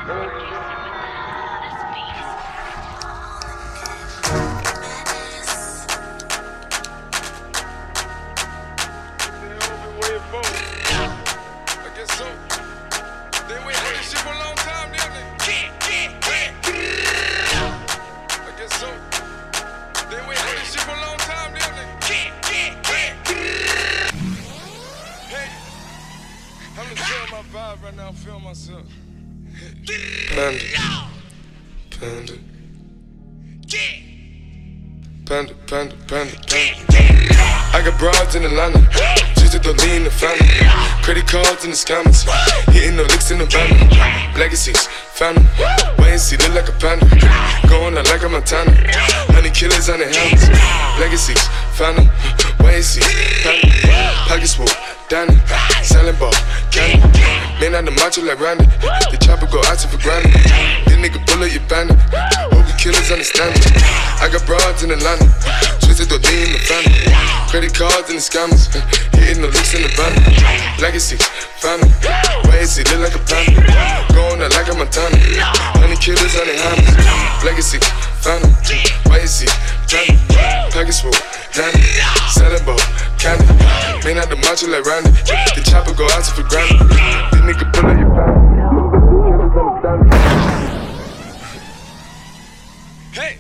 Right now, I'm feeling myself. Panda. I got broads in Atlanta, just to lean the family. Credit cards in the scammers, hitting the licks in the van. Legacies, family, wait and see, look like a panda. Going out like a Montana, honey killers on the helmets. Legacies, family, wait and see, family. Pockets full, Danny, selling ball, candy. Man out the macho like Randy, the chopper go out to for granted. This nigga pull up your bandit, hope you killers understand it. I got broads in Atlanta, twisted the D in the family. Credit cards and the scammers, hitting the licks in the van. Legacies, family, wait and see, look like a panda. Going out like a Montana, honey killers on the hammers. Legacies, family, wait and see, family. Pockets full, Danny, selling ball, candy. Man out the macho like Randy, the chopper go out to for granted. This nigga pull up your family, killers understand me. Hey!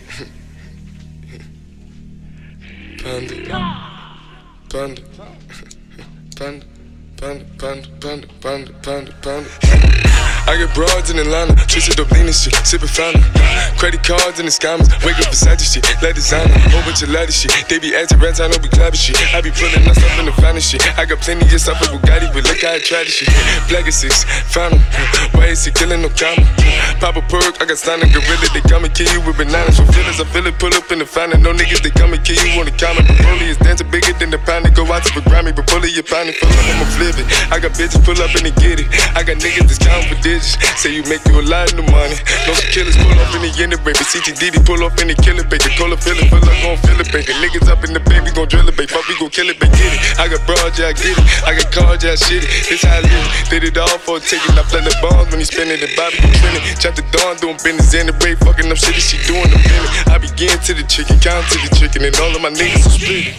Panda. I get broads in Atlanta, twisted up lean and shit, sippin' fountain. Credit cards and the scammers, wake up Versace shit, like designer, whole bunch of ladder shit. They be acting rats, I know we clapping shit. I be pulling us up in the finest shit. I got plenty of stuff with Bugatti, but look how I try this shit. Black is 6, fountain, why is he killing no comma? Pop a perk, I got standing gorilla, they come and kill you with bananas. For feelings, I feel it, pull up in the fountain. No niggas, they come and kill you on the counter. Broly is dancing bigger than the pound, go out to the Grammy, but pull it, your pound, pull up, I'ma flip it. I got bitches pull up and they get it. I got niggas that's counting for digits. Say you make you a lot of money. No killers pull up in the end of baby. CTDD pull up in the killer baby. Cola fill it, pull up gon' fill it baby. Niggas up in the baby gon' drill it baby. Fuck we gon' kill it baby. Get it. I got broad, yeah I get it. I got cards, yeah I shit it. This how I live. Did it all for a ticket. I play the bombs when he spinning the Bobby gon' spin it. Chop the dawn doing business in the break. Fucking up shit she doing the minute. I begin to the chicken, count to the chicken, and all of my niggas are split.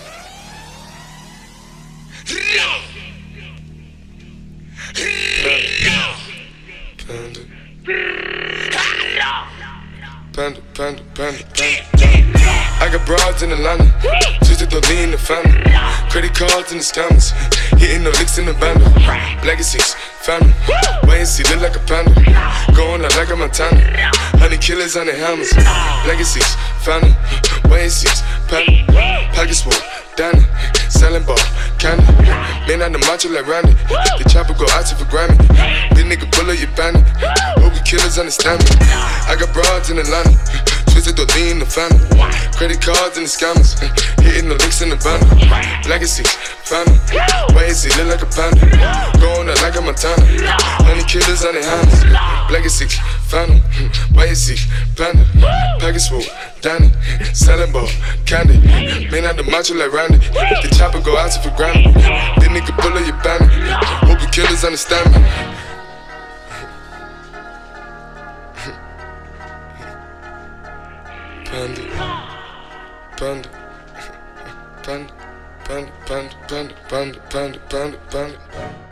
Panda. I got broads in Atlanta, twisted the lean the family. Credit cards and the scammers, hitting the licks in the band. Legacies, family, wait and see, look like a panda. Going out like a Montana, honey killers on the hammers. Legacies, family, wait and see, panda. Pockets full, Danny, selling ball, candy. Man out the macho like Randy, the chopper go out to for Grammy. This nigga pull up your bandit, hope you killers understand me. I got broads in Atlanta, twisted the D in the family. Credit cards and the scammers, hitting the licks in the van. Legacies, family, wait and see, look like a panda. Going out like a Montana, honey killers on the hammers. Legacies, family, wait and see, panda. Pockets full, Danny, selling ball, candy. Man out the macho like Randy, the chopper go out to for Grammy. This nigga pull up your bandit, hope you killers understand me. Panda.